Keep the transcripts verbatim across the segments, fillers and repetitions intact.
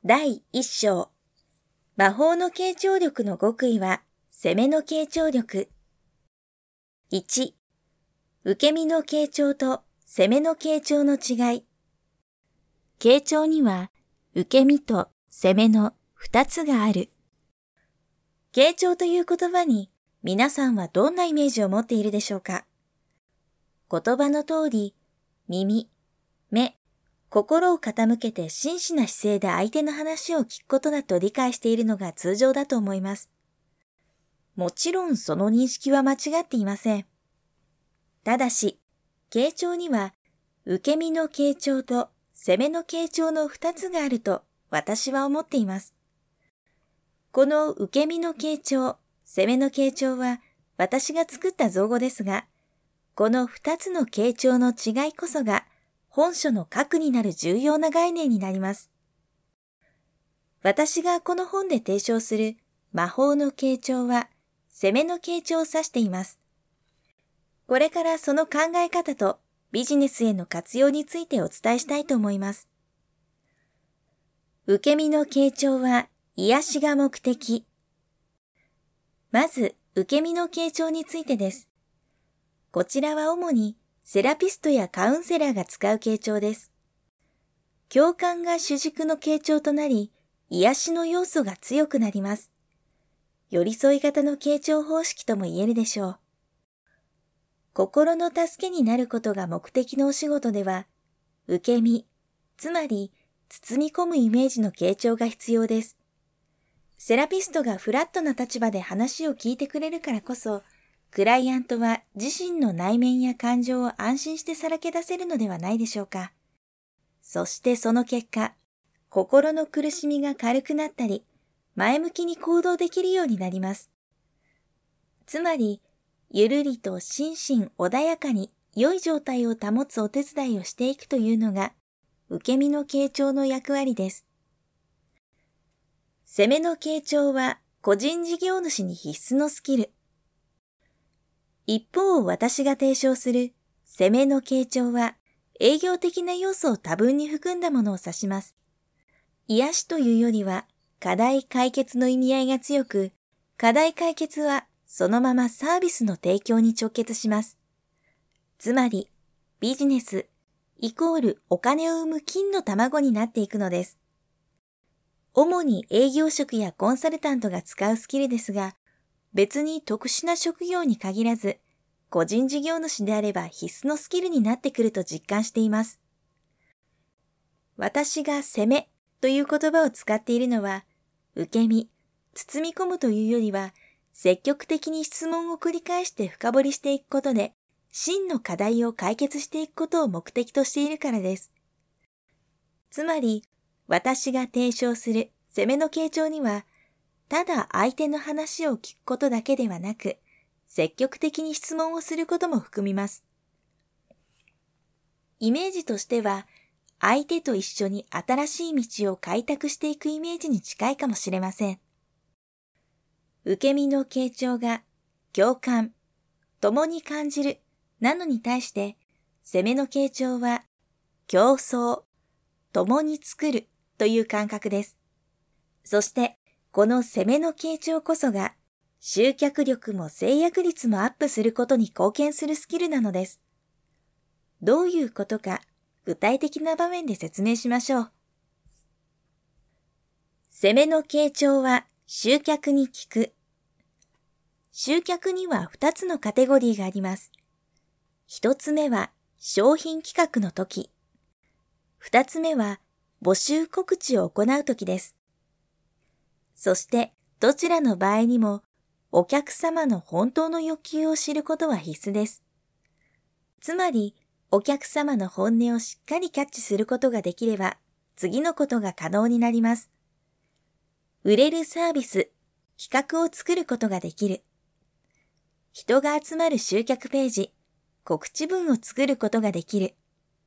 だいいっ章。魔法の傾聴力の極意は、攻めの傾聴力。いち、受け身の傾聴と攻めの傾聴の違い。傾聴には、受け身と攻めの二つがある。傾聴という言葉に、皆さんはどんなイメージを持っているでしょうか？言葉の通り、耳、目、心を傾けて真摯な姿勢で相手の話を聞くことだと理解しているのが通常だと思います。もちろんその認識は間違っていません。ただし、傾聴には受け身の傾聴と攻めの傾聴の二つがあると私は思っています。この受け身の傾聴、攻めの傾聴は私が作った造語ですが、この二つの傾聴の違いこそが本書の核になる重要な概念になります。私がこの本で提唱する魔法の傾聴は攻めの傾聴を指しています。これからその考え方とビジネスへの活用についてお伝えしたいと思います。受け身の傾聴は癒しが目的。まず、受け身の傾聴についてです。こちらは主にセラピストやカウンセラーが使う傾聴です。共感が主軸の傾聴となり、癒しの要素が強くなります。寄り添い型の傾聴方式とも言えるでしょう。心の助けになることが目的のお仕事では、受け身、つまり包み込むイメージの傾聴が必要です。セラピストがフラットな立場で話を聞いてくれるからこそ、クライアントは自身の内面や感情を安心してさらけ出せるのではないでしょうか。そしてその結果、心の苦しみが軽くなったり、前向きに行動できるようになります。つまり、ゆるりと心身穏やかに良い状態を保つお手伝いをしていくというのが、受け身の傾聴の役割です。攻めの傾聴は個人事業主に必須のスキル。一方、私が提唱する攻めの傾聴は営業的な要素を多分に含んだものを指します。癒しというよりは課題解決の意味合いが強く、課題解決はそのままサービスの提供に直結します。つまり、ビジネスイコールお金を生む金の卵になっていくのです。主に営業職やコンサルタントが使うスキルですが、別に特殊な職業に限らず、個人事業主であれば必須のスキルになってくると実感しています。私が攻めという言葉を使っているのは、受け身、包み込むというよりは、積極的に質問を繰り返して深掘りしていくことで、真の課題を解決していくことを目的としているからです。つまり、私が提唱する攻めの傾聴には、ただ相手の話を聞くことだけではなく、積極的に質問をすることも含みます。イメージとしては、相手と一緒に新しい道を開拓していくイメージに近いかもしれません。受け身の傾聴が共感、共に感じるなのに対して、攻めの傾聴は競争、共に作るという感覚です。そして、この攻めの傾聴こそが、集客力も制約率もアップすることに貢献するスキルなのです。どういうことか、具体的な場面で説明しましょう。攻めの傾聴は集客に効く。集客にはふたつのカテゴリーがあります。ひとつめは商品企画の時。ふたつめは募集告知を行う時です。そしてどちらの場合にもお客様の本当の欲求を知ることは必須です。つまりお客様の本音をしっかりキャッチすることができれば次のことが可能になります。売れるサービス、企画を作ることができる。人が集まる集客ページ、告知文を作ることができる。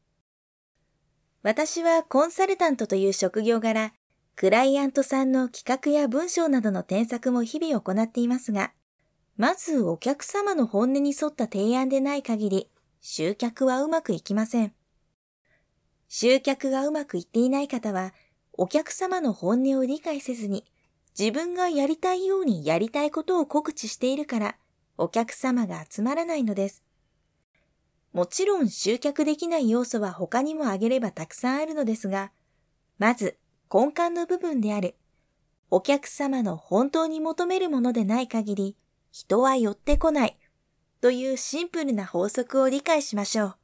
私はコンサルタントという職業柄、クライアントさんの企画や文章などの添削も日々行っていますが、まずお客様の本音に沿った提案でない限り、集客はうまくいきません。集客がうまくいっていない方は、 お客様の本音を理解せずに、自分がやりたいようにやりたいことを告知しているから、お客様が集まらないのです。もちろん集客できない要素は他にも挙げればたくさんあるのですが、まず根幹の部分である、お客様の本当に求めるものでない限り、人は寄ってこないというシンプルな法則を理解しましょう。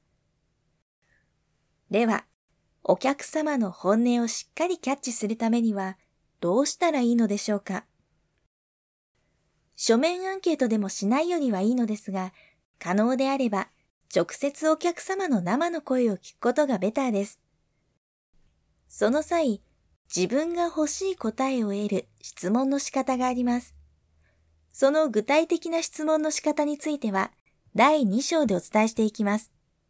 では、お客様の本音をしっかりキャッチするためにはどうしたらいいのでしょうか。書面アンケートでもしないよりはいいのですが、可能であれば直接お客様の生の声を聞くことがベターです。その際、自分が欲しい答えを得る質問の仕方があります。その具体的な質問の仕方については、だいに章でお伝えしていきます。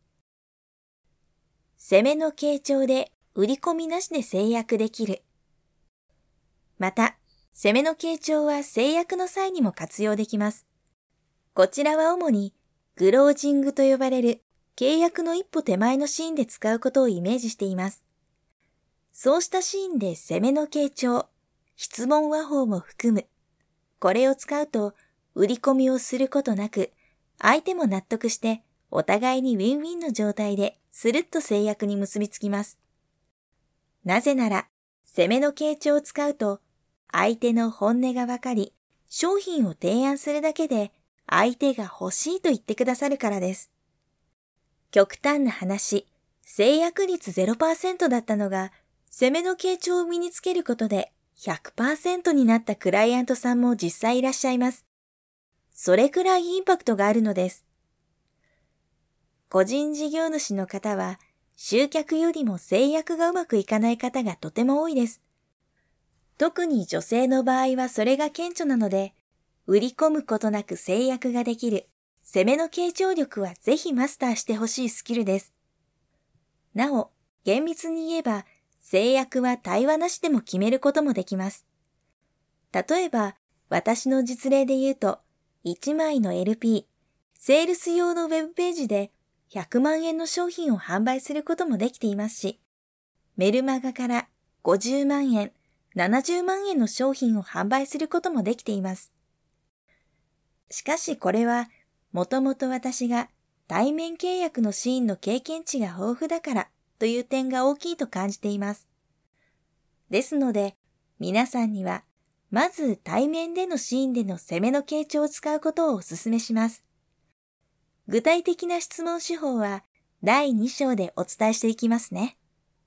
攻めの傾聴で売り込みなしで制約できる。また、攻めの傾聴は制約の際にも活用できます。こちらは主に、グロージングと呼ばれる契約の一歩手前のシーンで使うことをイメージしています。そうしたシーンで攻めの傾聴、質問話法も含む。これを使うと、売り込みをすることなく、相手も納得して、お互いにウィンウィンの状態で、スルッと制約に結びつきます。なぜなら、攻めの傾聴を使うと、相手の本音がわかり、商品を提案するだけで、相手が欲しいと言ってくださるからです。極端な話、制約率 ゼロパーセント だったのが、攻めの傾聴を身につけることで ひゃくパーセント になったクライアントさんも実際いらっしゃいます。それくらいインパクトがあるのです。個人事業主の方は、集客よりも制約がうまくいかない方がとても多いです。特に女性の場合はそれが顕著なので、売り込むことなく制約ができる攻めの傾聴力はぜひマスターしてほしいスキルです。なお、厳密に言えば、制約は対話なしでも決めることもできます。例えば、私の実例で言うと、いちまいの エルピー、セールス用のウェブページでひゃくまんえんの商品を販売することもできていますし、メルマガからごじゅうまんえん、ななじゅうまんえんの商品を販売することもできています。しかしこれは、もともと私が対面契約のシーンの経験値が豊富だからという点が大きいと感じています。ですので、皆さんには、まず対面でのシーンでの攻めの傾聴を使うことをお勧めします。具体的な質問手法はだいに章でお伝えしていきますね。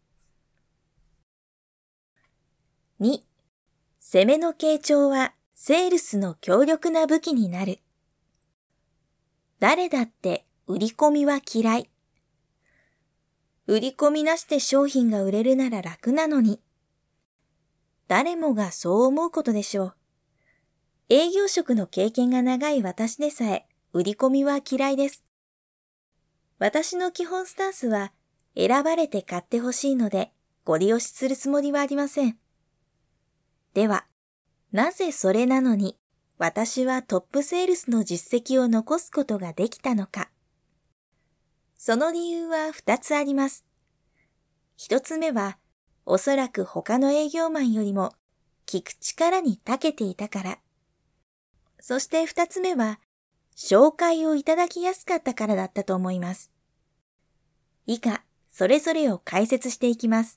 に、攻めの傾聴はセールスの強力な武器になる。誰だって売り込みは嫌い。売り込みなしで商品が売れるなら楽なのに。誰もがそう思うことでしょう。営業職の経験が長い私でさえ、売り込みは嫌いです。私の基本スタンスは、選ばれて買ってほしいので、ご利用しするつもりはありません。では、なぜそれなのに、私はトップセールスの実績を残すことができたのか。その理由はふたつあります。ひとつめは、おそらく他の営業マンよりも聞く力に長けていたから。そしてふたつめは、紹介をいただきやすかったからだったと思います。以下、それぞれを解説していきます。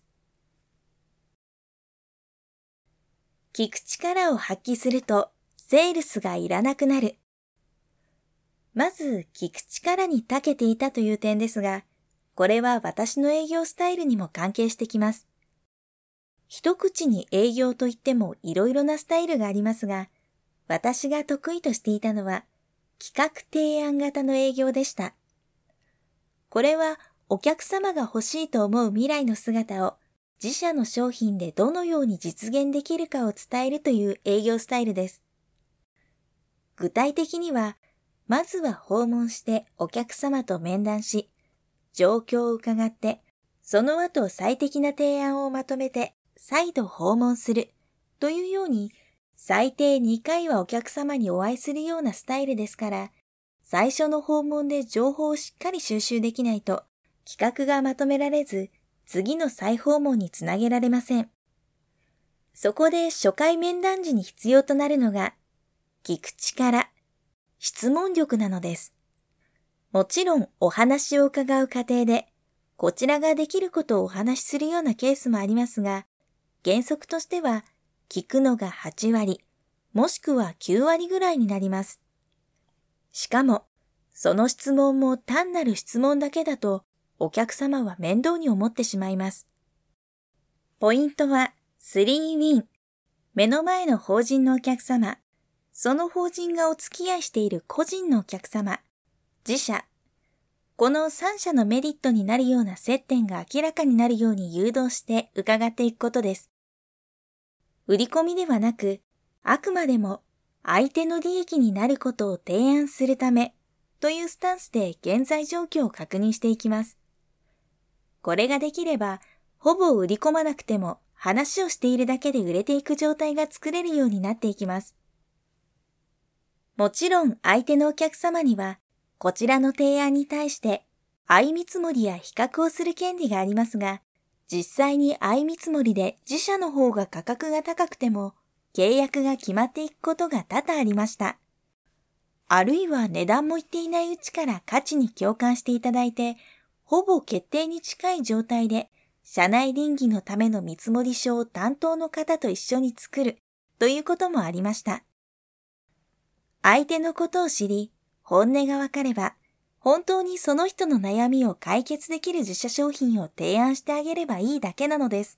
聞く力を発揮すると、セールスがいらなくなる。まず、聞く力に長けていたという点ですが、これは私の営業スタイルにも関係してきます。一口に営業といってもいろいろなスタイルがありますが、私が得意としていたのは、企画提案型の営業でした。これはお客様が欲しいと思う未来の姿を自社の商品でどのように実現できるかを伝えるという営業スタイルです。具体的には、まずは訪問してお客様と面談し、状況を伺って、その後最適な提案をまとめて再度訪問するというように、最低にかいはお客様にお会いするようなスタイルですから、最初の訪問で情報をしっかり収集できないと、企画がまとめられず、次の再訪問につなげられません。 そこで初回面談時に必要となるのが、聞く力、質問力なのです。もちろんお話を伺う過程で、こちらができることをお話しするようなケースもありますが、原則としては聞くのがはちわり、もしくはきゅうわりぐらいになります。しかも、その質問も単なる質問だけだと、お客様は面倒に思ってしまいます。ポイントはスリーウィン。目の前の法人のお客様、その法人がお付き合いしている個人のお客様、自社、このさんしゃのメリットになるような接点が明らかになるように誘導して伺っていくことです。売り込みではなく、あくまでも相手の利益になることを提案するためというスタンスで現在状況を確認していきます。これができれば、ほぼ売り込まなくても話をしているだけで売れていく状態が作れるようになっていきます。もちろん相手のお客様には、こちらの提案に対して相見積もりや比較をする権利がありますが、実際に相見積もりで自社の方が価格が高くても契約が決まっていくことが多々ありました。あるいは値段も言っていないうちから価値に共感していただいて、ほぼ決定に近い状態で社内倫理のための見積書を担当の方と一緒に作るということもありました。相手のことを知り、本音がわかれば、本当にその人の悩みを解決できる自社商品を提案してあげればいいだけなのです。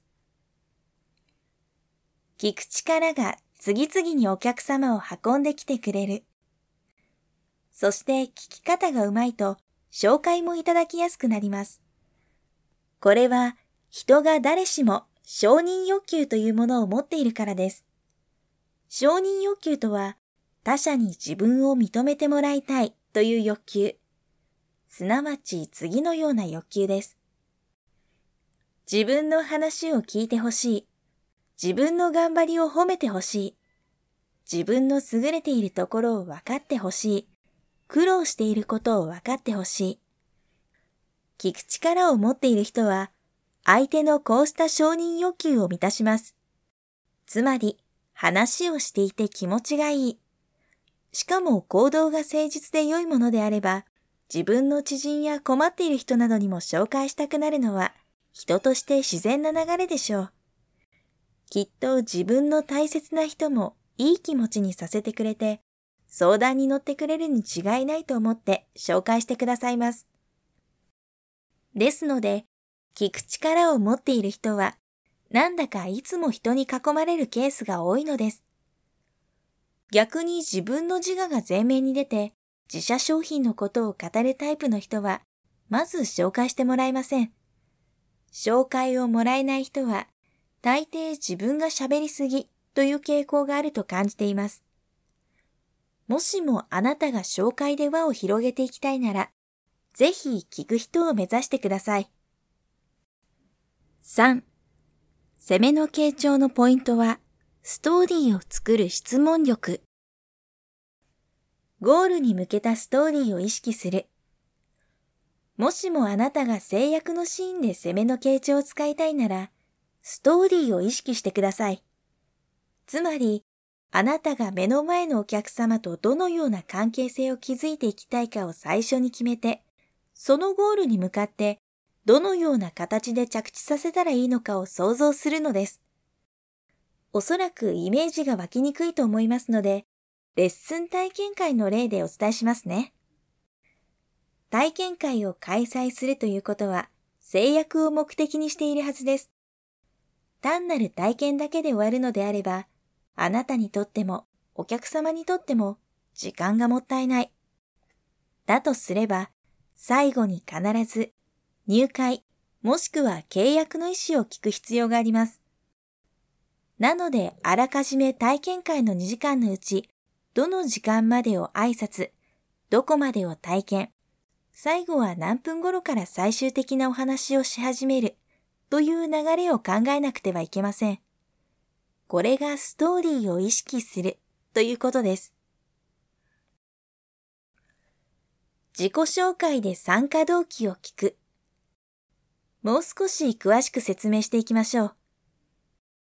聞く力が次々にお客様を運んできてくれる。そして聞き方がうまいと紹介もいただきやすくなります。これは人が誰しも承認欲求というものを持っているからです。承認欲求とは他者に自分を認めてもらいたいという欲求、すなわち次のような欲求です。自分の話を聞いてほしい。自分の頑張りを褒めてほしい。自分の優れているところを分かってほしい。苦労していることを分かってほしい。聞く力を持っている人は、相手のこうした承認欲求を満たします。つまり、話をしていて気持ちがいい。しかも行動が誠実で良いものであれば、自分の知人や困っている人などにも紹介したくなるのは、人として自然な流れでしょう。きっと自分の大切な人もいい気持ちにさせてくれて、相談に乗ってくれるに違いないと思って紹介してくださいます。ですので、聞く力を持っている人は、なんだかいつも人に囲まれるケースが多いのです。逆に自分の自我が前面に出て、自社商品のことを語るタイプの人は、まず紹介してもらえません。紹介をもらえない人は、大抵自分が喋りすぎという傾向があると感じています。もしもあなたが紹介で輪を広げていきたいなら、ぜひ聞く人を目指してください。さん. 攻めの傾聴のポイントは、ストーリーを作る質問力。ゴールに向けたストーリーを意識する。もしもあなたが制約のシーンで攻めの傾聴を使いたいなら、ストーリーを意識してください。つまり、あなたが目の前のお客様とどのような関係性を築いていきたいかを最初に決めて、そのゴールに向かってどのような形で着地させたらいいのかを想像するのです。おそらくイメージが湧きにくいと思いますので、レッスン体験会の例でお伝えしますね。体験会を開催するということは、制約を目的にしているはずです。単なる体験だけで終わるのであれば、あなたにとっても、お客様にとっても、時間がもったいない。だとすれば、最後に必ず、入会、もしくは契約の意思を聞く必要があります。なので、あらかじめ体験会のにじかんのうち、どの時間までを挨拶、どこまでを体験、最後は何分頃から最終的なお話をし始める、という流れを考えなくてはいけません。これがストーリーを意識するということです。自己紹介で参加動機を聞く。もう少し詳しく説明していきましょう。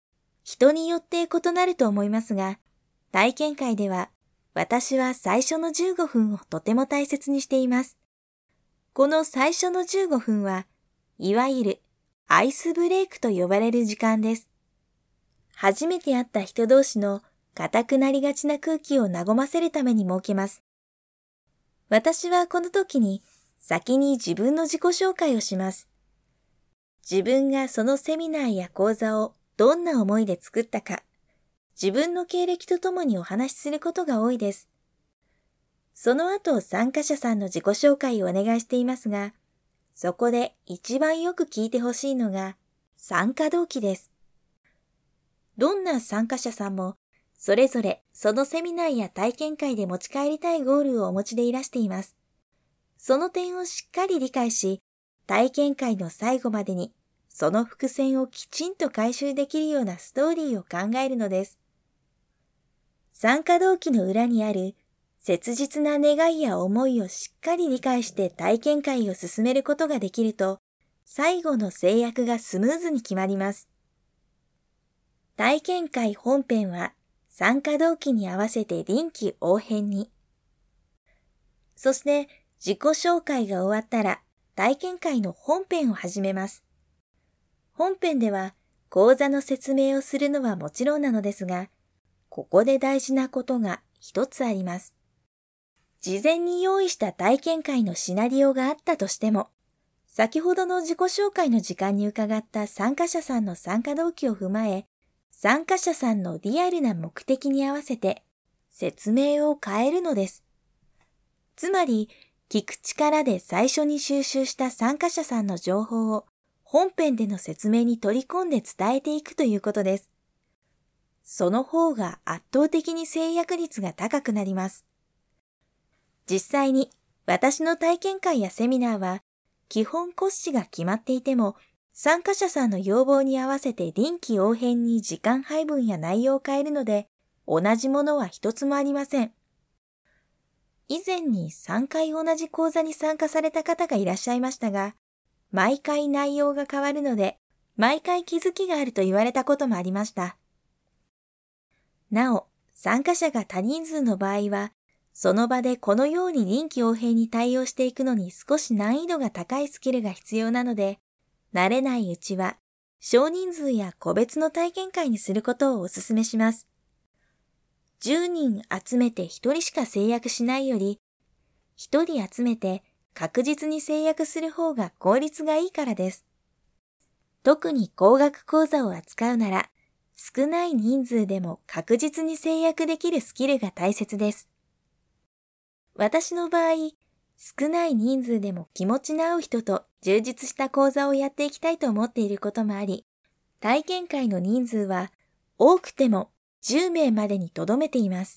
人によって異なると思いますが、体験会では私は最初のじゅうごふんをとても大切にしています。この最初のじゅうごふんは、いわゆるアイスブレイクと呼ばれる時間です。初めて会った人同士の硬くなりがちな空気を和ませるために設けます。私はこの時に先に自分の自己紹介をします。自分がそのセミナーや講座をどんな思いで作ったか、自分の経歴とともにお話しすることが多いです。その後参加者さんの自己紹介をお願いしていますが、そこで一番よく聞いてほしいのが参加動機です。どんな参加者さんもそれぞれそのセミナーや体験会で持ち帰りたいゴールをお持ちでいらしています。その点をしっかり理解し、体験会の最後までにその伏線をきちんと回収できるようなストーリーを考えるのです。参加動機の裏にある切実な願いや思いをしっかり理解して体験会を進めることができると、最後の制約がスムーズに決まります。体験会本編は参加動機に合わせて臨機応変に。そして自己紹介が終わったら体験会の本編を始めます。本編では講座の説明をするのはもちろんなのですが、ここで大事なことが一つあります。事前に用意した体験会のシナリオがあったとしても、先ほどの自己紹介の時間に伺った参加者さんの参加動機を踏まえ、参加者さんのリアルな目的に合わせて説明を変えるのです。つまり、聞く力で最初に収集した参加者さんの情報を本編での説明に取り込んで伝えていくということです。その方が圧倒的に制約率が高くなります。実際に私の体験会やセミナーは基本骨子が決まっていても参加者さんの要望に合わせて臨機応変に時間配分や内容を変えるので同じものは一つもありません。以前にさんかい同じ講座に参加された方がいらっしゃいましたが、毎回内容が変わるので毎回気づきがあると言われたこともありました。なお、参加者が多人数の場合はその場でこのように臨機応変に対応していくのに少し難易度が高いスキルが必要なので、慣れないうちは少人数や個別の体験会にすることをお勧めします。じゅうにん集めてひとりしか制約しないより、ひとり集めて確実に制約する方が効率がいいからです。特に高額講座を扱うなら、少ない人数でも確実に制約できるスキルが大切です。私の場合、少ない人数でも気持ちの合う人と充実した講座をやっていきたいと思っていることもあり、体験会の人数は多くてもじゅうめいまでにとどめています。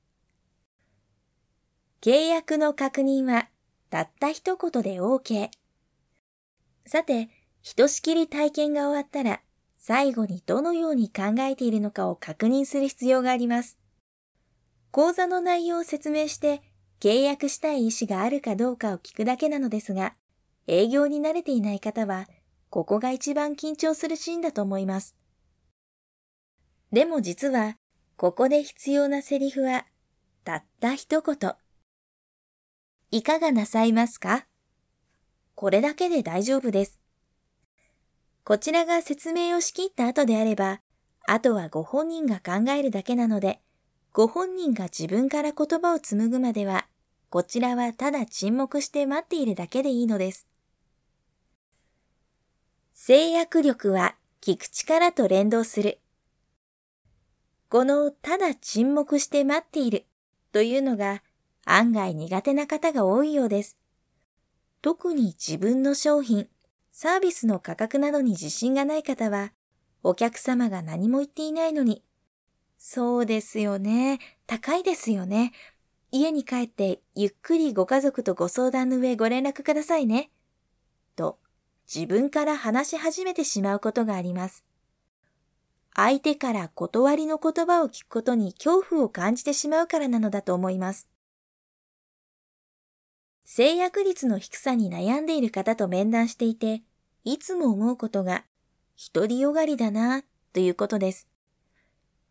契約の確認はたった一言で OK。さて、ひとしきり体験が終わったら、最後にどのように考えているのかを確認する必要があります。講座の内容を説明して、契約したい意思があるかどうかを聞くだけなのですが、営業に慣れていない方は、ここが一番緊張するシーンだと思います。でも実は、ここで必要なセリフは、たった一言。いかがなさいますか？これだけで大丈夫です。こちらが説明をしきった後であれば、あとはご本人が考えるだけなので、ご本人が自分から言葉を紡ぐまでは、こちらはただ沈黙して待っているだけでいいのです。制約力は聞く力と連動する。このただ沈黙して待っているというのが案外苦手な方が多いようです。特に自分の商品、サービスの価格などに自信がない方は、お客様が何も言っていないのに、そうですよね、高いですよね、家に帰ってゆっくりご家族とご相談の上ご連絡くださいね、と自分から話し始めてしまうことがあります。相手から断りの言葉を聞くことに恐怖を感じてしまうからなのだと思います。制約率の低さに悩んでいる方と面談していて、いつも思うことが、独りよがりだなということです。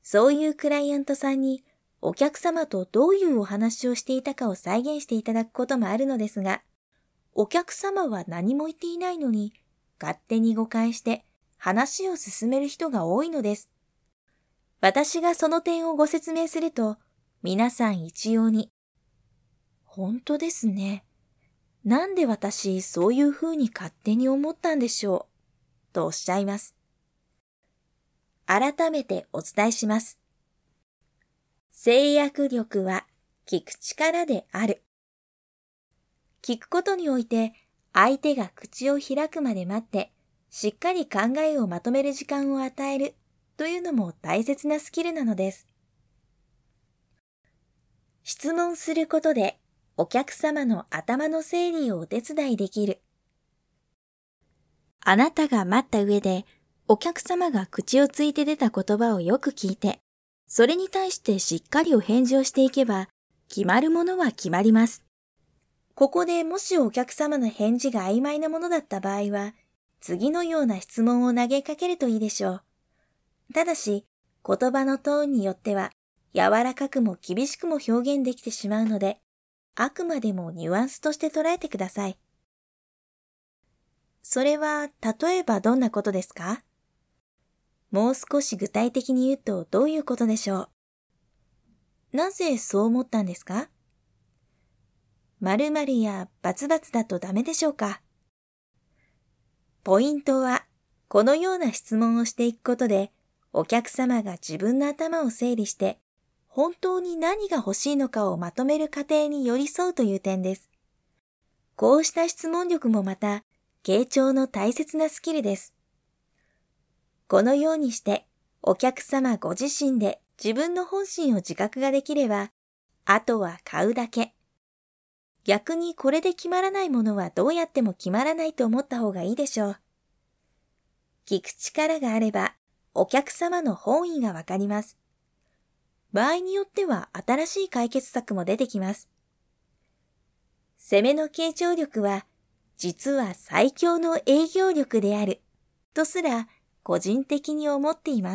そういうクライアントさんにお客様とどういうお話をしていたかを再現していただくこともあるのですが、お客様は何も言っていないのに、勝手に誤解して話を進める人が多いのです。私がその点をご説明すると、皆さん一様に、本当ですね。なんで私そういうふうに勝手に思ったんでしょう、とおっしゃいます。改めてお伝えします。制約力は聞く力である。聞くことにおいて、相手が口を開くまで待って、しっかり考えをまとめる時間を与えるというのも大切なスキルなのです。質問することで、お客様の頭の整理をお手伝いできる。あなたが待った上で、お客様が口をついて出た言葉をよく聞いて、それに対してしっかりお返事をしていけば、決まるものは決まります。ここでもしお客様の返事が曖昧なものだった場合は、次のような質問を投げかけるといいでしょう。ただし、言葉のトーンによっては、柔らかくも厳しくも表現できてしまうので、あくまでもニュアンスとして捉えてください。それは、例えばどんなことですか？もう少し具体的に言うとどういうことでしょう？なぜそう思ったんですか？〇〇や××だとダメでしょうか？ポイントは、このような質問をしていくことで、お客様が自分の頭を整理して、本当に何が欲しいのかをまとめる過程に寄り添うという点です。こうした質問力もまた、傾聴の大切なスキルです。このようにして、お客様ご自身で自分の本心を自覚ができれば、あとは買うだけ。逆にこれで決まらないものはどうやっても決まらないと思った方がいいでしょう。聞く力があれば、お客様の本意がわかります。場合によっては新しい解決策も出てきます。攻めの傾聴力は、実は最強の営業力である、とすら個人的に思っています。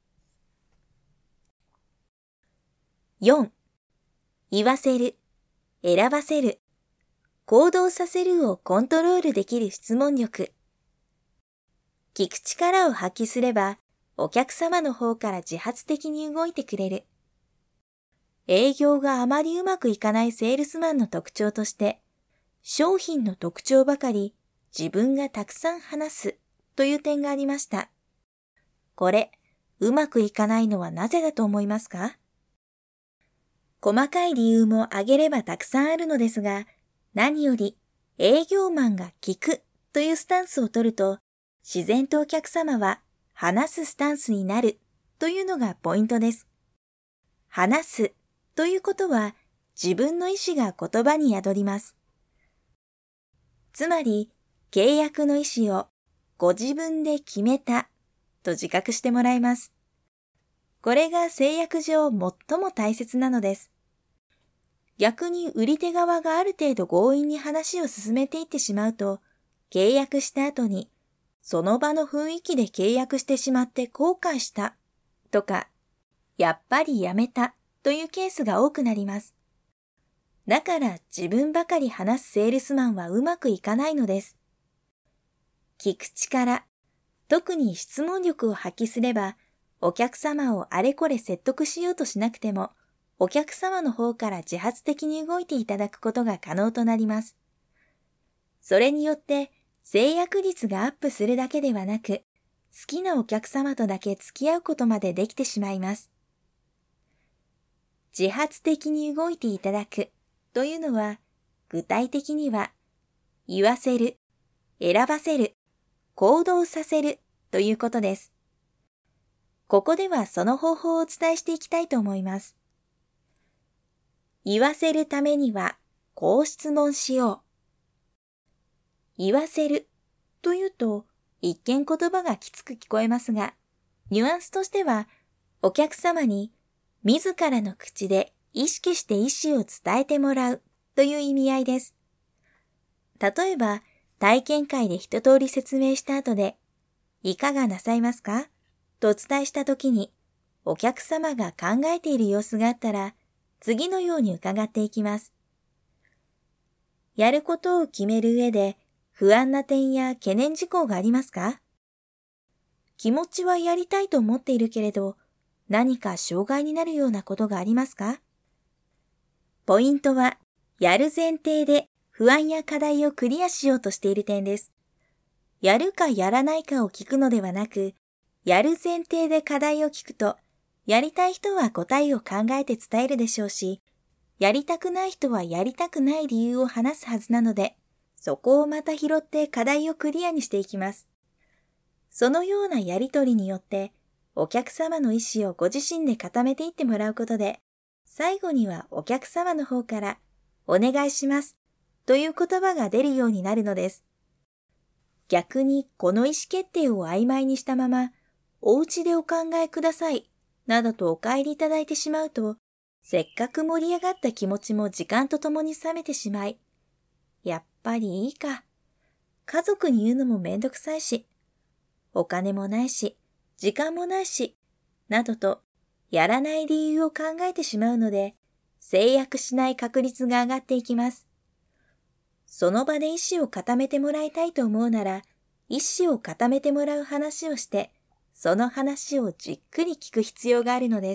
よん. 言わせる、選ばせる、行動させるをコントロールできる質問力。聞く力を発揮すれば、お客様の方から自発的に動いてくれる。営業があまりうまくいかないセールスマンの特徴として、商品の特徴ばかり自分がたくさん話すという点がありました。これ、うまくいかないのはなぜだと思いますか？細かい理由も挙げればたくさんあるのですが、何より営業マンが聞くというスタンスを取ると、自然とお客様は話すスタンスになるというのがポイントです。話すということは自分の意思が言葉に宿ります。つまり契約の意思をご自分で決めたと自覚してもらいます。これが制約上最も大切なのです。逆に売り手側がある程度強引に話を進めていってしまうと、契約した後にその場の雰囲気で契約してしまって後悔したとか、やっぱりやめたというケースが多くなります。だから自分ばかり話すセールスマンはうまくいかないのです。聞く力、特に質問力を発揮すれば、お客様をあれこれ説得しようとしなくても、お客様の方から自発的に動いていただくことが可能となります。それによって制約率がアップするだけではなく、好きなお客様とだけ付き合うことまでできてしまいます。自発的に動いていただくというのは、具体的には、言わせる、選ばせる、行動させるということです。ここではその方法をお伝えしていきたいと思います。言わせるためには、こう質問しよう。言わせるというと、一見言葉がきつく聞こえますが、ニュアンスとしては、お客様に自らの口で意識して意思を伝えてもらうという意味合いです。例えば、体験会で一通り説明した後で、いかがなさいますかとお伝えしたときに、 お客様が考えている様子があったら、次のように伺っていきます。やることを決める上で不安な点や懸念事項がありますか？気持ちはやりたいと思っているけれど、何か障害になるようなことがありますか？ポイントは、やる前提で不安や課題をクリアしようとしている点です。やるかやらないかを聞くのではなく、やる前提で課題を聞くと、やりたい人は答えを考えて伝えるでしょうし、やりたくない人はやりたくない理由を話すはずなので、そこをまた拾って課題をクリアにしていきます。そのようなやりとりによって、お客様の意思をご自身で固めていってもらうことで、最後にはお客様の方から、お願いしますという言葉が出るようになるのです。逆にこの意思決定を曖昧にしたまま、お家でお考えください、などとお帰りいただいてしまうと、せっかく盛り上がった気持ちも時間とともに冷めてしまい、やっぱりいいか。家族に言うのもめんどくさいし、お金もないし、時間もないし、などと、やらない理由を考えてしまうので、制約しない確率が上がっていきます。その場で意思を固めてもらいたいと思うなら、意思を固めてもらう話をして、その話をじっくり聞く必要があるのです。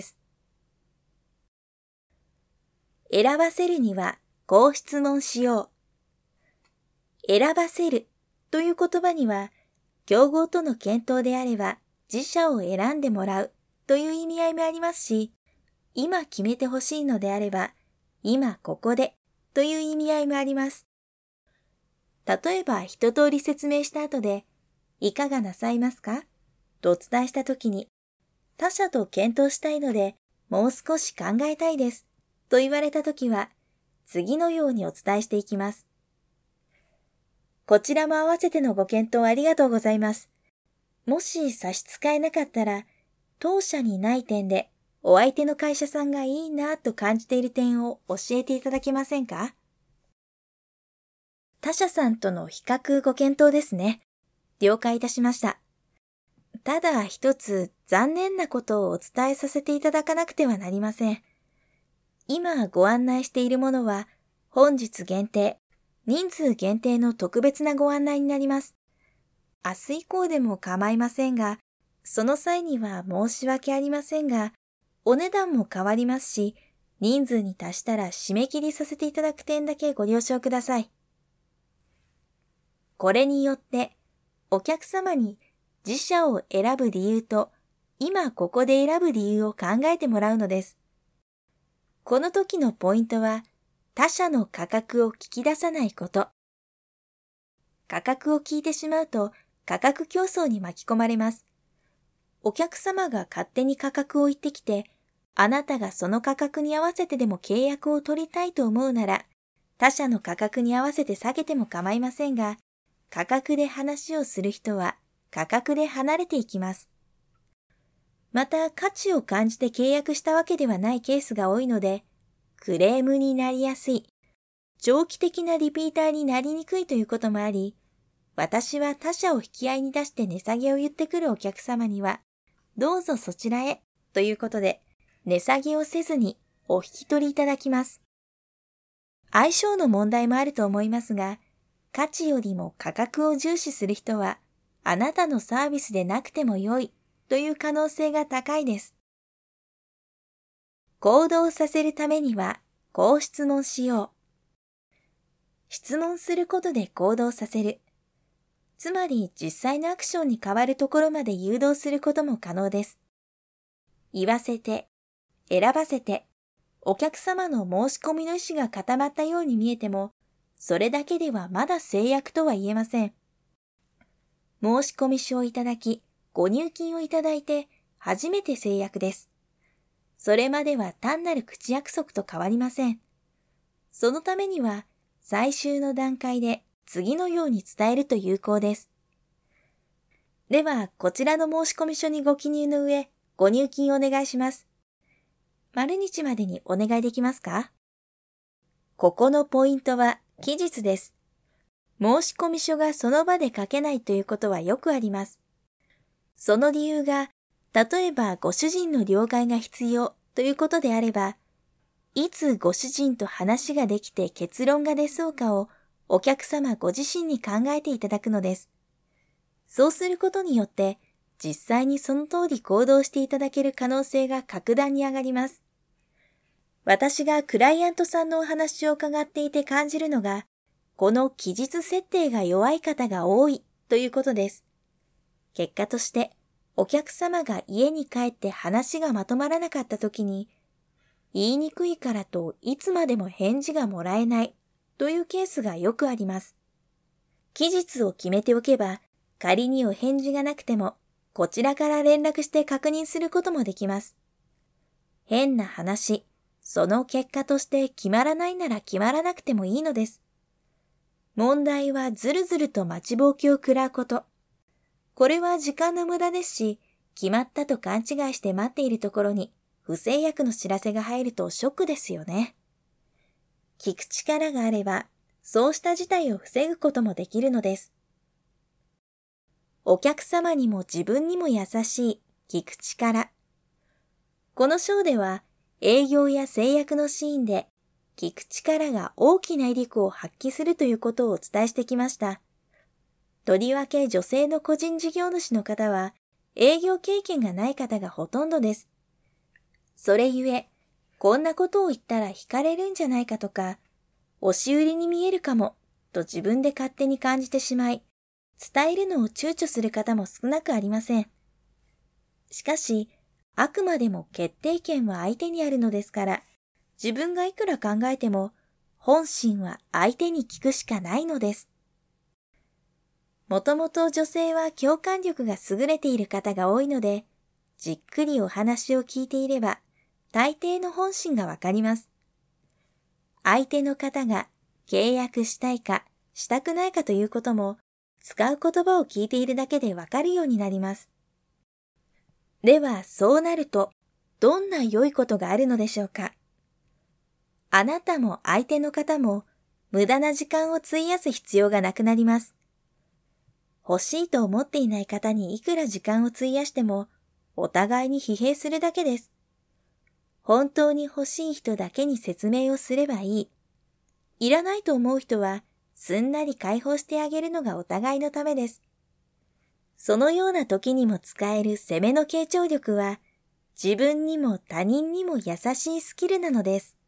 選ばせるには、こう質問しよう。選ばせるという言葉には、競合との検討であれば、自社を選んでもらうという意味合いもありますし、今決めてほしいのであれば、今ここでという意味合いもあります。例えば一通り説明した後で、いかがなさいますかとお伝えしたときに、他社と検討したいので、もう少し考えたいですと言われたときは、次のようにお伝えしていきます。こちらも合わせてのご検討ありがとうございます。もし差し支えなかったら、当社にない点でお相手の会社さんがいいなと感じている点を教えていただけませんか？他社さんとの比較ご検討ですね。了解いたしました。ただ一つ残念なことをお伝えさせていただかなくてはなりません。今ご案内しているものは本日限定、人数限定の特別なご案内になります。明日以降でも構いませんが、その際には申し訳ありませんが、お値段も変わりますし、人数に達したら締め切りさせていただく点だけご了承ください。これによって、お客様に自社を選ぶ理由と、今ここで選ぶ理由を考えてもらうのです。この時のポイントは、他社の価格を聞き出さないこと。価格を聞いてしまうと、価格競争に巻き込まれます。お客様が勝手に価格を言ってきて、あなたがその価格に合わせてでも契約を取りたいと思うなら、他社の価格に合わせて下げても構いませんが、価格で話をする人は価格で離れていきます。また価値を感じて契約したわけではないケースが多いので、クレームになりやすい、長期的なリピーターになりにくいということもあり、私は他社を引き合いに出して値下げを言ってくるお客様には、どうぞそちらへということで、値下げをせずにお引き取りいただきます。相性の問題もあると思いますが、価値よりも価格を重視する人は、あなたのサービスでなくても良いという可能性が高いです。行動させるためには、こう質問しよう。質問することで行動させる。つまり実際のアクションに変わるところまで誘導することも可能です。言わせて、選ばせて、お客様の申し込みの意思が固まったように見えても、それだけではまだ制約とは言えません。申込書をいただき、ご入金をいただいて、初めて制約です。それまでは単なる口約束と変わりません。そのためには、最終の段階で次のように伝えると有効です。では、こちらの申込書にご記入の上、ご入金をお願いします。丸日までにお願いできますか？ここのポイントは期日です。申込書がその場で書けないということはよくあります。その理由が例えばご主人の了解が必要ということであれば、いつご主人と話ができて結論が出そうかをお客様ご自身に考えていただくのです。そうすることによって、実際にその通り行動していただける可能性が格段に上がります。私がクライアントさんのお話を伺っていて感じるのが、この期日設定が弱い方が多いということです。結果として、お客様が家に帰って話がまとまらなかった時に、言いにくいからといつまでも返事がもらえないというケースがよくあります。期日を決めておけば、仮にお返事がなくても、こちらから連絡して確認することもできます。変な話、その結果として決まらないなら決まらなくてもいいのです。問題はずるずると待ちぼうけを食らうこと。これは時間の無駄ですし、決まったと勘違いして待っているところに不正約の知らせが入るとショックですよね。聞く力があれば、そうした事態を防ぐこともできるのです。お客様にも自分にも優しい聞く力。この章では営業や制約のシーンで聞く力が大きな威力を発揮するということをお伝えしてきました。とりわけ女性の個人事業主の方は営業経験がない方がほとんどです。それゆえ、こんなことを言ったら惹かれるんじゃないかとか、押し売りに見えるかもと自分で勝手に感じてしまい、伝えるのを躊躇する方も少なくありません。しかし、あくまでも決定権は相手にあるのですから、自分がいくら考えても、本心は相手に聞くしかないのです。もともと女性は共感力が優れている方が多いので、じっくりお話を聞いていれば、大抵の本心がわかります。相手の方が契約したいかしたくないかということも、使う言葉を聞いているだけでわかるようになります。では、そうなると、どんな良いことがあるのでしょうか。あなたも相手の方も、無駄な時間を費やす必要がなくなります。欲しいと思っていない方にいくら時間を費やしても、お互いに疲弊するだけです。本当に欲しい人だけに説明をすればいい。いらないと思う人は、すんなり解放してあげるのがお互いのためです。そのような時にも使える攻めの傾聴力は、自分にも他人にも優しいスキルなのです。